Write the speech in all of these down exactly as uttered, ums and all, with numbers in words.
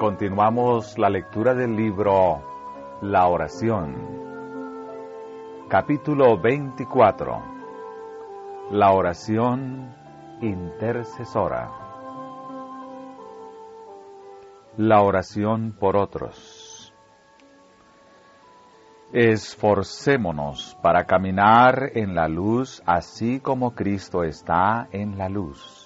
Continuamos la lectura del libro La Oración, capítulo veinticuatro, la oración intercesora. La oración por otros. Esforcémonos para caminar en la luz así como Cristo está en la luz.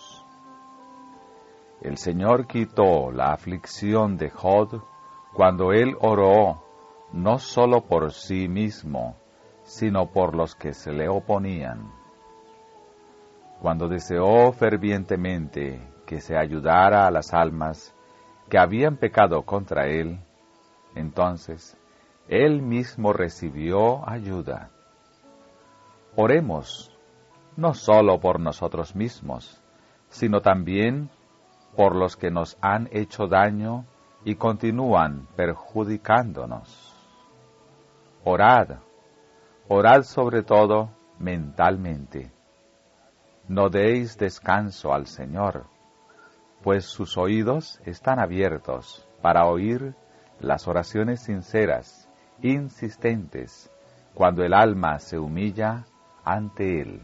El Señor quitó la aflicción de Job cuando él oró no solo por sí mismo, sino por los que se le oponían. Cuando deseó fervientemente que se ayudara a las almas que habían pecado contra él, entonces él mismo recibió ayuda. Oremos no solo por nosotros mismos, sino también por los que nos han hecho daño y continúan perjudicándonos. Orad, orad sobre todo mentalmente. No deis descanso al Señor, pues sus oídos están abiertos para oír las oraciones sinceras, insistentes, cuando el alma se humilla ante Él.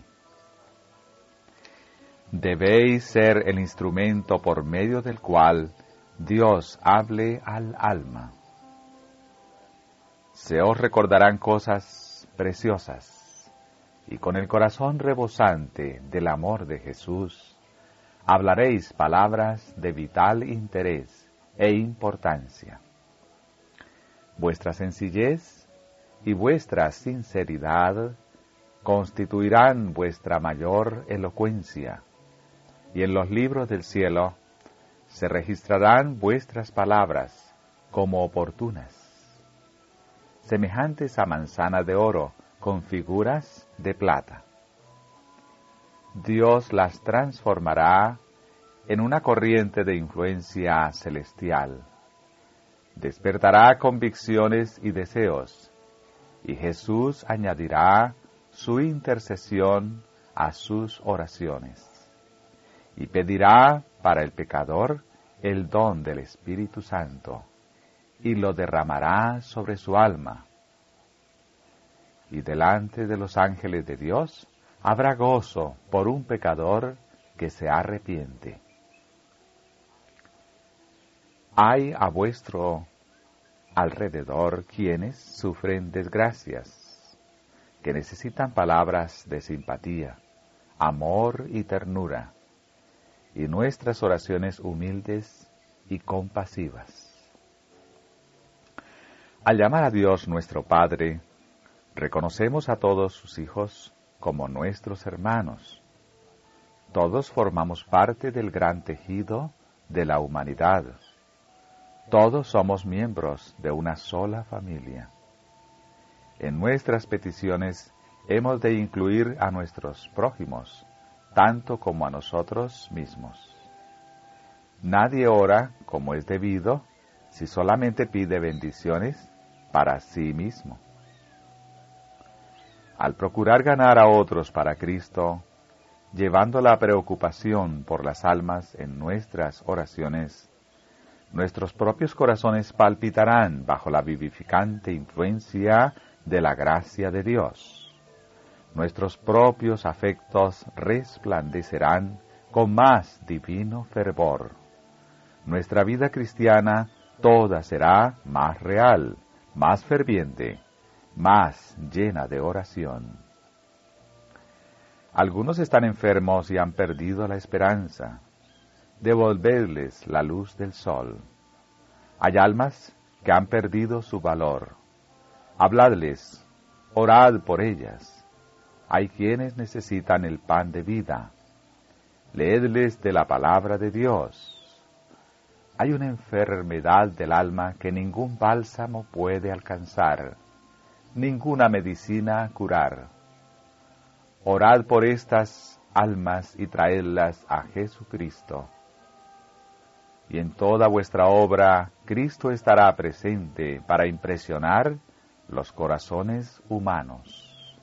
Debéis ser el instrumento por medio del cual Dios hable al alma. Se os recordarán cosas preciosas, y con el corazón rebosante del amor de Jesús, hablaréis palabras de vital interés e importancia. Vuestra sencillez y vuestra sinceridad constituirán vuestra mayor elocuencia, y en los libros del cielo se registrarán vuestras palabras como oportunas, semejantes a manzanas de oro con figuras de plata. Dios las transformará en una corriente de influencia celestial. Despertará convicciones y deseos, y Jesús añadirá su intercesión a sus oraciones, y pedirá para el pecador el don del Espíritu Santo, y lo derramará sobre su alma. Y delante de los ángeles de Dios habrá gozo por un pecador que se arrepiente. Hay a vuestro alrededor quienes sufren desgracias, que necesitan palabras de simpatía, amor y ternura, y nuestras oraciones humildes y compasivas. Al llamar a Dios nuestro Padre, reconocemos a todos sus hijos como nuestros hermanos. Todos formamos parte del gran tejido de la humanidad. Todos somos miembros de una sola familia. En nuestras peticiones hemos de incluir a nuestros prójimos, tanto como a nosotros mismos. Nadie ora como es debido si solamente pide bendiciones para sí mismo. Al procurar ganar a otros para Cristo, llevando la preocupación por las almas en nuestras oraciones, nuestros propios corazones palpitarán bajo la vivificante influencia de la gracia de Dios. Nuestros propios afectos resplandecerán con más divino fervor. Nuestra vida cristiana toda será más real, más ferviente, más llena de oración. Algunos están enfermos y han perdido la esperanza. Devolvedles la luz del sol. Hay almas que han perdido su valor. Habladles, orad por ellas. Hay quienes necesitan el pan de vida. Leedles de la palabra de Dios. Hay una enfermedad del alma que ningún bálsamo puede alcanzar, ninguna medicina curar. Orad por estas almas y traedlas a Jesucristo. Y en toda vuestra obra, Cristo estará presente para impresionar los corazones humanos.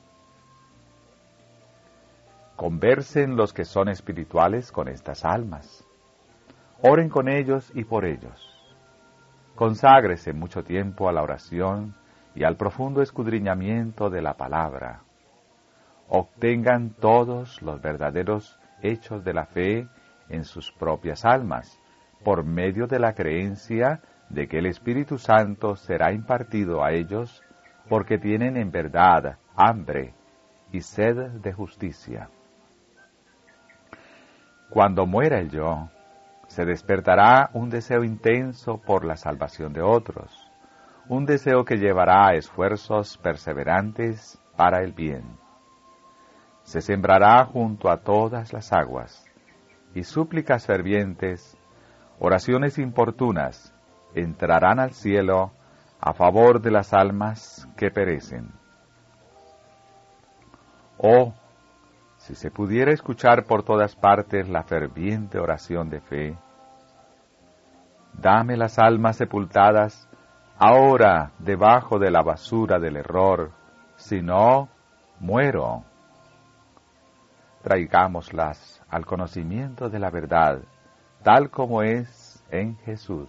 Conversen los que son espirituales con estas almas. Oren con ellos y por ellos. Conságrese mucho tiempo a la oración y al profundo escudriñamiento de la palabra. Obtengan todos los verdaderos hechos de la fe en sus propias almas, por medio de la creencia de que el Espíritu Santo será impartido a ellos, porque tienen en verdad hambre y sed de justicia. Cuando muera el yo, se despertará un deseo intenso por la salvación de otros, un deseo que llevará a esfuerzos perseverantes para el bien. Se sembrará junto a todas las aguas, y súplicas fervientes, oraciones importunas, entrarán al cielo a favor de las almas que perecen. Oh, si se pudiera escuchar por todas partes la ferviente oración de fe: dame las almas sepultadas ahora debajo de la basura del error, si no, muero. Traigámoslas al conocimiento de la verdad, tal como es en Jesús.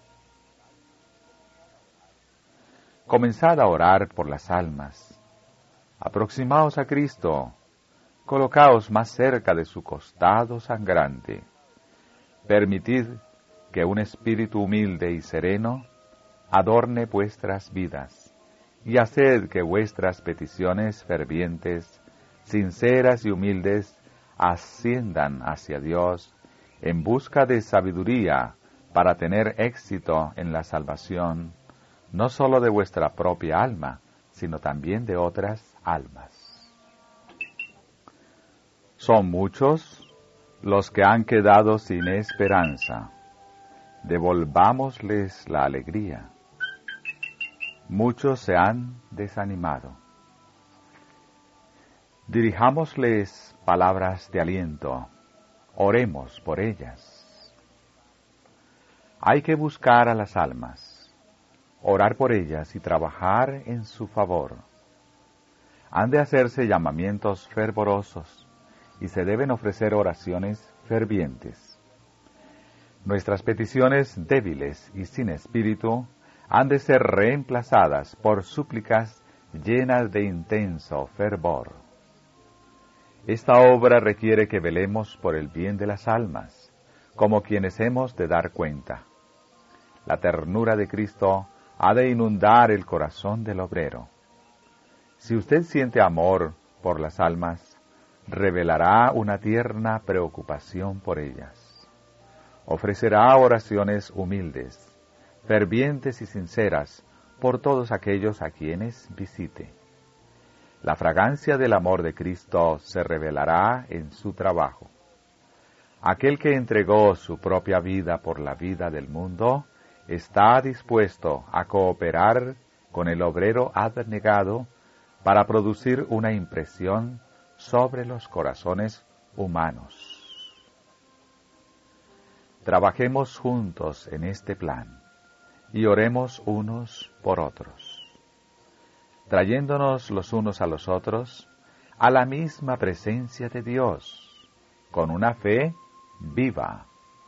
Comenzad a orar por las almas. Aproximaos a Cristo. Colocaos más cerca de su costado sangrante. Permitid que un espíritu humilde y sereno adorne vuestras vidas, y haced que vuestras peticiones fervientes, sinceras y humildes, asciendan hacia Dios en busca de sabiduría para tener éxito en la salvación, no sólo de vuestra propia alma, sino también de otras almas. Son muchos los que han quedado sin esperanza. Devolvámosles la alegría. Muchos se han desanimado. Dirijámosles palabras de aliento. Oremos por ellas. Hay que buscar a las almas, orar por ellas y trabajar en su favor. Han de hacerse llamamientos fervorosos y se deben ofrecer oraciones fervientes. Nuestras peticiones débiles y sin espíritu han de ser reemplazadas por súplicas llenas de intenso fervor. Esta obra requiere que velemos por el bien de las almas, como quienes hemos de dar cuenta. La ternura de Cristo ha de inundar el corazón del obrero. Si usted siente amor por las almas, revelará una tierna preocupación por ellas. Ofrecerá oraciones humildes, fervientes y sinceras por todos aquellos a quienes visite. La fragancia del amor de Cristo se revelará en su trabajo. Aquel que entregó su propia vida por la vida del mundo está dispuesto a cooperar con el obrero abnegado para producir una impresión sobre los corazones humanos. Trabajemos juntos en este plan y oremos unos por otros, trayéndonos los unos a los otros a la misma presencia de Dios, con una fe viva.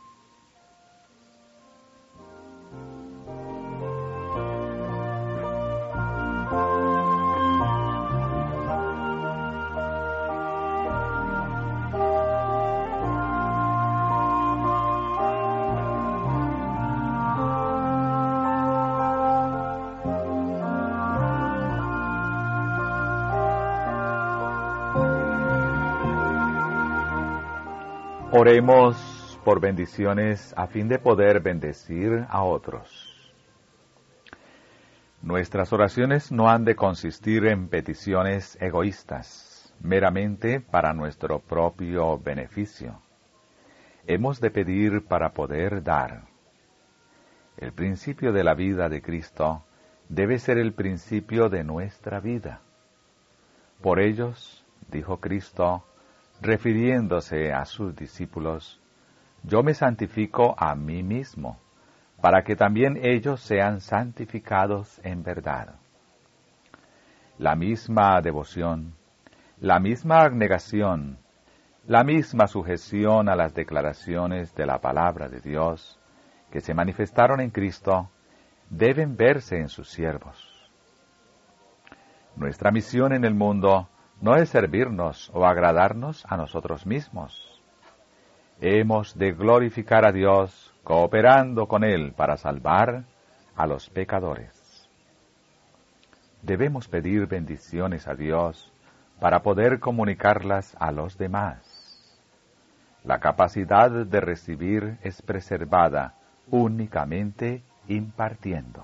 Oremos por bendiciones a fin de poder bendecir a otros. Nuestras oraciones no han de consistir en peticiones egoístas, meramente para nuestro propio beneficio. Hemos de pedir para poder dar. El principio de la vida de Cristo debe ser el principio de nuestra vida. Por ellos, dijo Cristo, refiriéndose a sus discípulos, yo me santifico a mí mismo, para que también ellos sean santificados en verdad. La misma devoción, la misma abnegación, la misma sujeción a las declaraciones de la palabra de Dios, que se manifestaron en Cristo, deben verse en sus siervos. Nuestra misión en el mundo no es servirnos o agradarnos a nosotros mismos. Hemos de glorificar a Dios cooperando con Él para salvar a los pecadores. Debemos pedir bendiciones a Dios para poder comunicarlas a los demás. La capacidad de recibir es preservada únicamente impartiendo.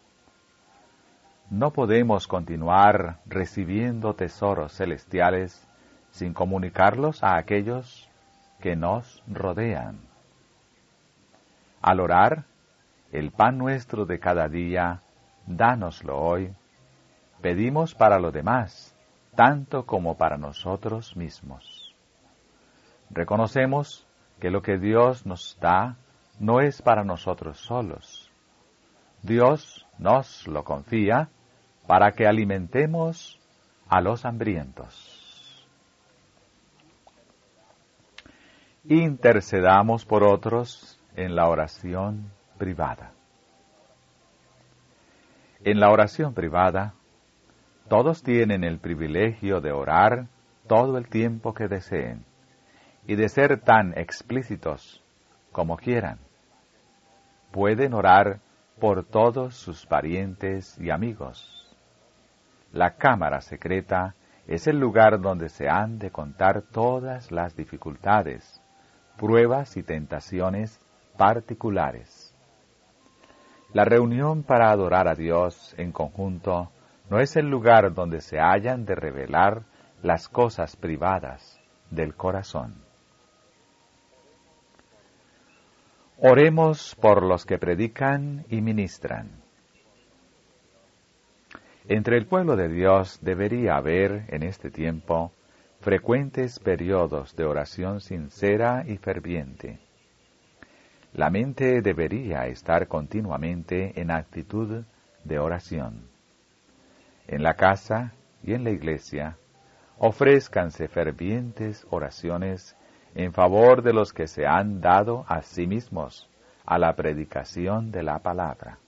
No podemos continuar recibiendo tesoros celestiales sin comunicarlos a aquellos que nos rodean. Al orar, el pan nuestro de cada día, dánoslo hoy, pedimos para los demás, tanto como para nosotros mismos. Reconocemos que lo que Dios nos da no es para nosotros solos. Dios nos lo confía para que alimentemos a los hambrientos. Intercedamos por otros en la oración privada. En la oración privada, todos tienen el privilegio de orar todo el tiempo que deseen y de ser tan explícitos como quieran. Pueden orar por todos sus parientes y amigos. La cámara secreta es el lugar donde se han de contar todas las dificultades, pruebas y tentaciones particulares. La reunión para adorar a Dios en conjunto no es el lugar donde se hayan de revelar las cosas privadas del corazón. Oremos por los que predican y ministran. Entre el pueblo de Dios debería haber, en este tiempo, frecuentes periodos de oración sincera y ferviente. La mente debería estar continuamente en actitud de oración. En la casa y en la iglesia, ofrézcanse fervientes oraciones en favor de los que se han dado a sí mismos a la predicación de la palabra.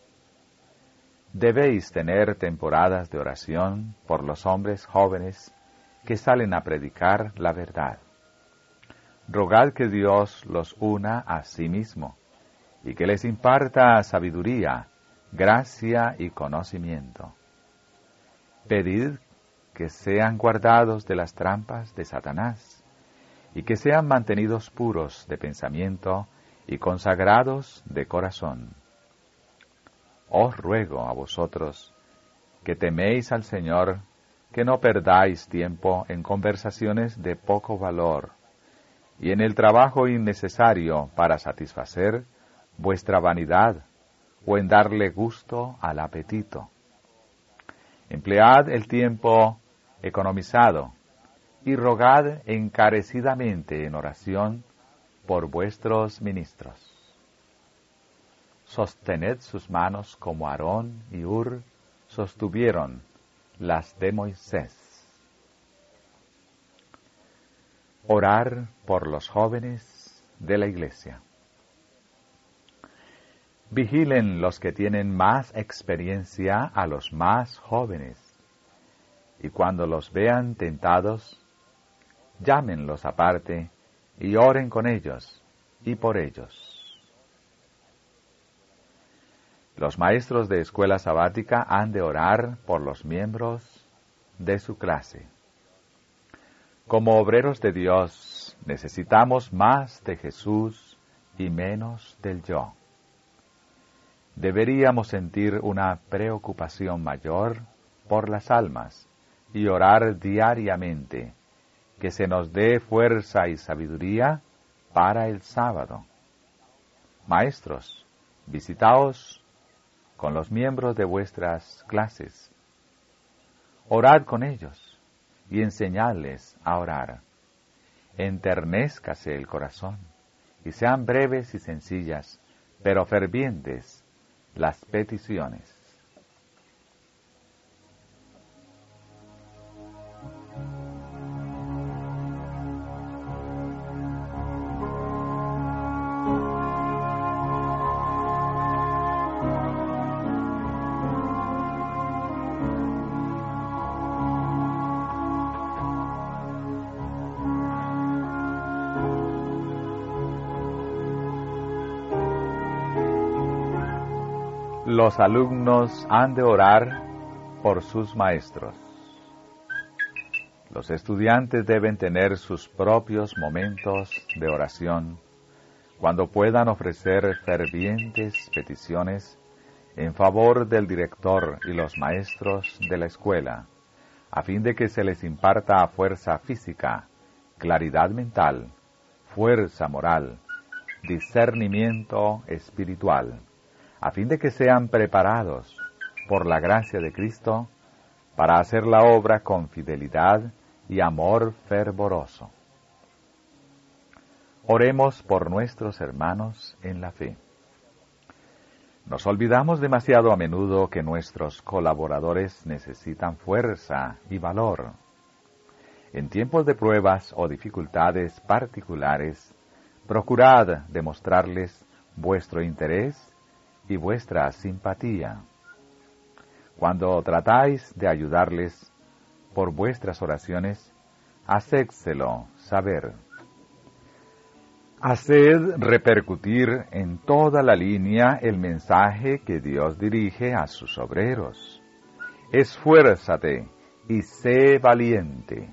Debéis tener temporadas de oración por los hombres jóvenes que salen a predicar la verdad. Rogad que Dios los una a sí mismo y que les imparta sabiduría, gracia y conocimiento. Pedid que sean guardados de las trampas de Satanás y que sean mantenidos puros de pensamiento y consagrados de corazón. Os ruego a vosotros, que teméis al Señor, que no perdáis tiempo en conversaciones de poco valor y en el trabajo innecesario para satisfacer vuestra vanidad o en darle gusto al apetito. Emplead el tiempo economizado y rogad encarecidamente en oración por vuestros ministros. Sostened sus manos como Aarón y Hur sostuvieron las de Moisés. Orar por los jóvenes de la iglesia. Vigilen los que tienen más experiencia a los más jóvenes, y cuando los vean tentados, llámenlos aparte y oren con ellos y por ellos. Los maestros de escuela sabática han de orar por los miembros de su clase. Como obreros de Dios, necesitamos más de Jesús y menos del yo. Deberíamos sentir una preocupación mayor por las almas y orar diariamente que se nos dé fuerza y sabiduría para el sábado. Maestros, visitaos con los miembros de vuestras clases. Orad con ellos y enseñadles a orar. Enternézcase el corazón y sean breves y sencillas, pero fervientes las peticiones. Los alumnos han de orar por sus maestros. Los estudiantes deben tener sus propios momentos de oración cuando puedan ofrecer fervientes peticiones en favor del director y los maestros de la escuela, a fin de que se les imparta fuerza física, claridad mental, fuerza moral, discernimiento espiritual, a fin de que sean preparados por la gracia de Cristo para hacer la obra con fidelidad y amor fervoroso. Oremos por nuestros hermanos en la fe. Nos olvidamos demasiado a menudo que nuestros colaboradores necesitan fuerza y valor. En tiempos de pruebas o dificultades particulares, procurad demostrarles vuestro interés y vuestra simpatía. Cuando tratáis de ayudarles por vuestras oraciones, hacédselo saber. Haced repercutir en toda la línea el mensaje que Dios dirige a sus obreros. Esfuérzate y sé valiente.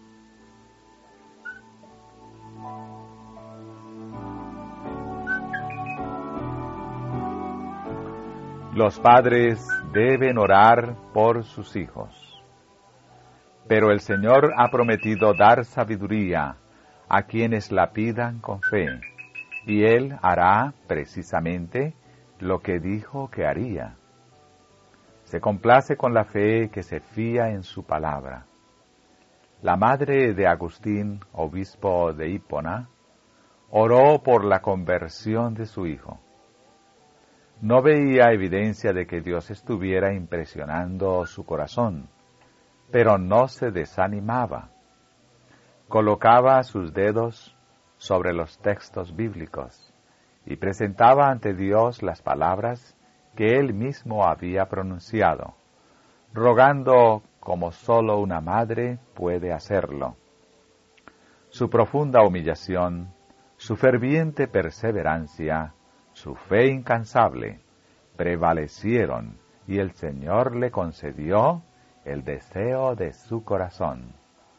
Los padres deben orar por sus hijos. Pero el Señor ha prometido dar sabiduría a quienes la pidan con fe, y Él hará precisamente lo que dijo que haría. Se complace con la fe que se fía en su palabra. La madre de Agustín, obispo de Hipona, oró por la conversión de su hijo. No veía evidencia de que Dios estuviera impresionando su corazón, pero no se desanimaba. Colocaba sus dedos sobre los textos bíblicos y presentaba ante Dios las palabras que él mismo había pronunciado, rogando como sólo una madre puede hacerlo. Su profunda humillación, su ferviente perseverancia, su fe incansable, prevalecieron y el Señor le concedió el deseo de su corazón.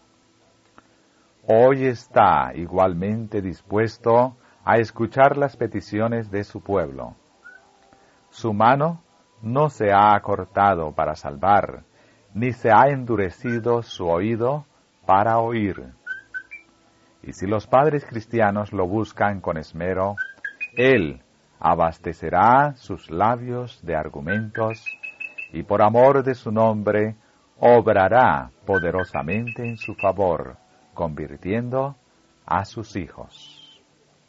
Hoy está igualmente dispuesto a escuchar las peticiones de su pueblo. Su mano no se ha acortado para salvar, ni se ha endurecido su oído para oír. Y si los padres cristianos lo buscan con esmero, Él abastecerá sus labios de argumentos y por amor de su nombre obrará poderosamente en su favor, convirtiendo a sus hijos.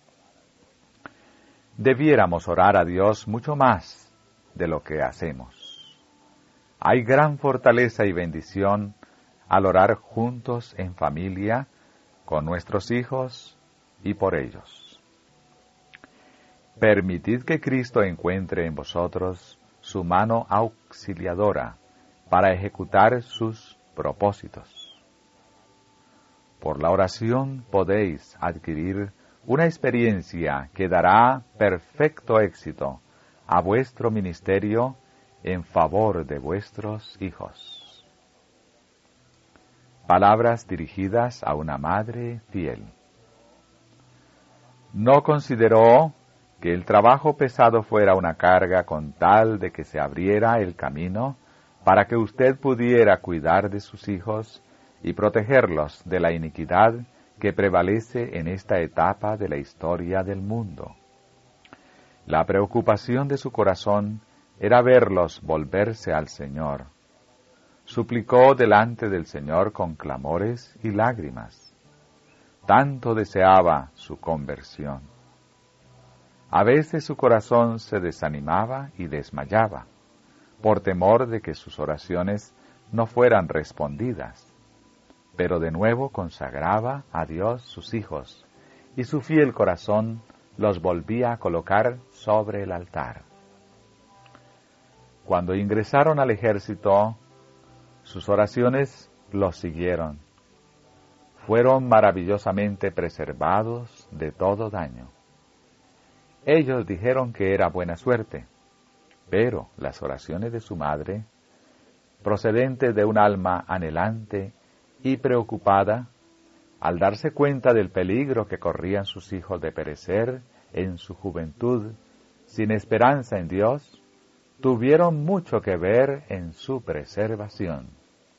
Debiéramos orar a Dios mucho más de lo que hacemos. Hay gran fortaleza y bendición al orar juntos en familia, con nuestros hijos y por ellos. Permitid que Cristo encuentre en vosotros su mano auxiliadora para ejecutar sus propósitos. Por la oración podéis adquirir una experiencia que dará perfecto éxito a vuestro ministerio en favor de vuestros hijos. Palabras dirigidas a una madre fiel. No consideró que el trabajo pesado fuera una carga con tal de que se abriera el camino para que usted pudiera cuidar de sus hijos y protegerlos de la iniquidad que prevalece en esta etapa de la historia del mundo. La preocupación de su corazón era verlos volverse al Señor. Suplicó delante del Señor con clamores y lágrimas. Tanto deseaba su conversión. A veces su corazón se desanimaba y desmayaba, por temor de que sus oraciones no fueran respondidas. Pero de nuevo consagraba a Dios sus hijos, y su fiel corazón los volvía a colocar sobre el altar. Cuando ingresaron al ejército, sus oraciones los siguieron. Fueron maravillosamente preservados de todo daño. Ellos dijeron que era buena suerte, Pero las oraciones de su madre, procedentes de un alma anhelante y preocupada, al darse cuenta del peligro que corrían sus hijos de perecer en su juventud, sin esperanza en Dios, tuvieron mucho que ver en su preservación.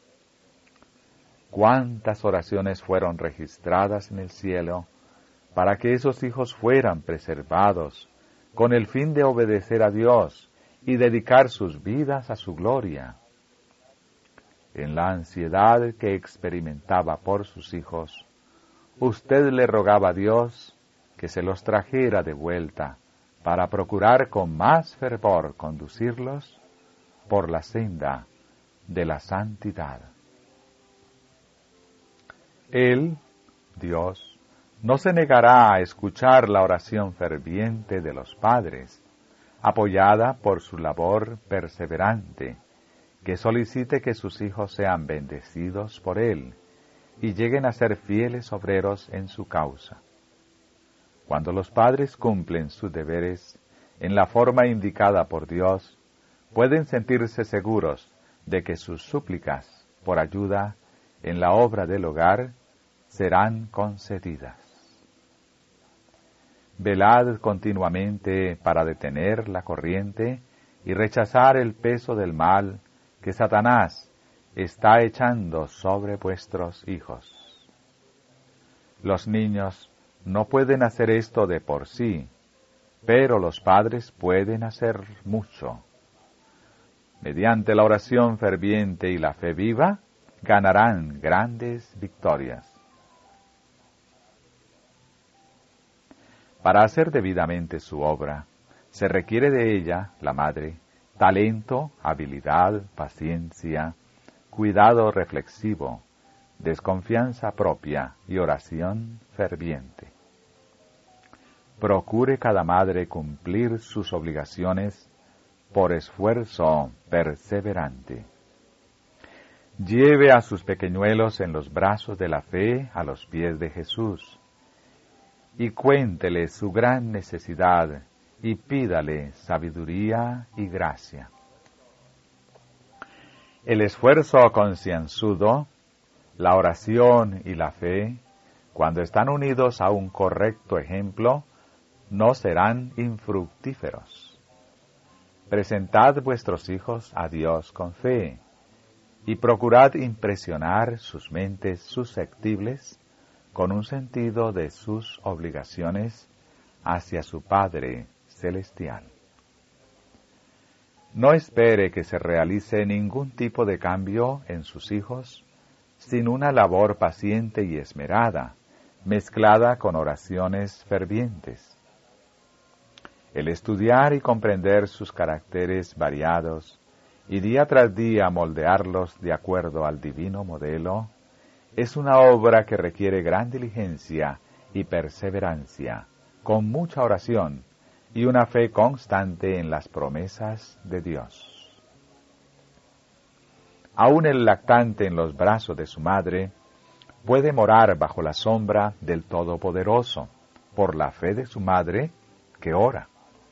Cuántas oraciones fueron registradas en el cielo para que esos hijos fueran preservados con el fin de obedecer a Dios y dedicar sus vidas a su gloria. En la ansiedad que experimentaba por sus hijos, usted le rogaba a Dios que se los trajera de vuelta para procurar con más fervor conducirlos por la senda de la santidad. Él, Dios, no se negará a escuchar la oración ferviente de los padres, apoyada por su labor perseverante, que solicite que sus hijos sean bendecidos por Él y lleguen a ser fieles obreros en su causa. Cuando los padres cumplen sus deberes en la forma indicada por Dios, pueden sentirse seguros de que sus súplicas por ayuda en la obra del hogar serán concedidas. Velad continuamente para detener la corriente y rechazar el peso del mal que Satanás está echando sobre vuestros hijos. Los niños no pueden hacer esto de por sí, pero los padres pueden hacer mucho. Mediante la oración ferviente y la fe viva, ganarán grandes victorias. Para hacer debidamente su obra, se requiere de ella, la madre, talento, habilidad, paciencia, cuidado reflexivo, desconfianza propia y oración ferviente. Procure cada madre cumplir sus obligaciones por esfuerzo perseverante. Lleve a sus pequeñuelos en los brazos de la fe a los pies de Jesús y cuéntele su gran necesidad y pídale sabiduría y gracia. El esfuerzo concienzudo, la oración y la fe, cuando están unidos a un correcto ejemplo, no serán infructíferos. Presentad vuestros hijos a Dios con fe, y procurad impresionar sus mentes susceptibles con un sentido de sus obligaciones hacia su Padre Celestial. No espere que se realice ningún tipo de cambio en sus hijos sin una labor paciente y esmerada, mezclada con oraciones fervientes. El estudiar y comprender sus caracteres variados y día tras día moldearlos de acuerdo al divino modelo, es una obra que requiere gran diligencia y perseverancia, con mucha oración y una fe constante en las promesas de Dios. Aún el lactante en los brazos de su madre puede morar bajo la sombra del Todopoderoso, por la fe de su madre que ora.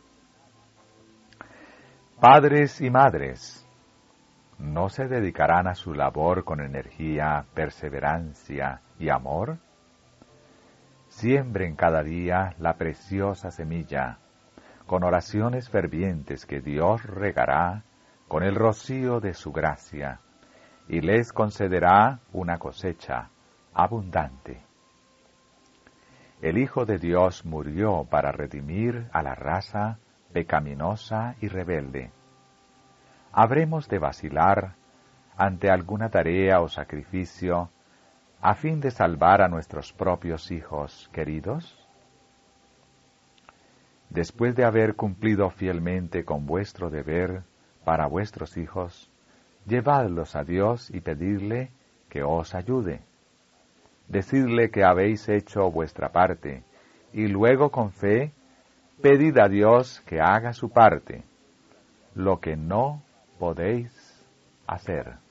Padres y madres, ¿no se dedicarán a su labor con energía, perseverancia y amor? Siembren cada día la preciosa semilla, con oraciones fervientes que Dios regará con el rocío de su gracia, y les concederá una cosecha abundante. El Hijo de Dios murió para redimir a la raza pecaminosa y rebelde. ¿Habremos de vacilar ante alguna tarea o sacrificio a fin de salvar a nuestros propios hijos queridos? Después de haber cumplido fielmente con vuestro deber para vuestros hijos, llevadlos a Dios y pedidle que os ayude. Decidle que habéis hecho vuestra parte, y luego con fe, pedid a Dios que haga su parte, lo que no podéis hacer.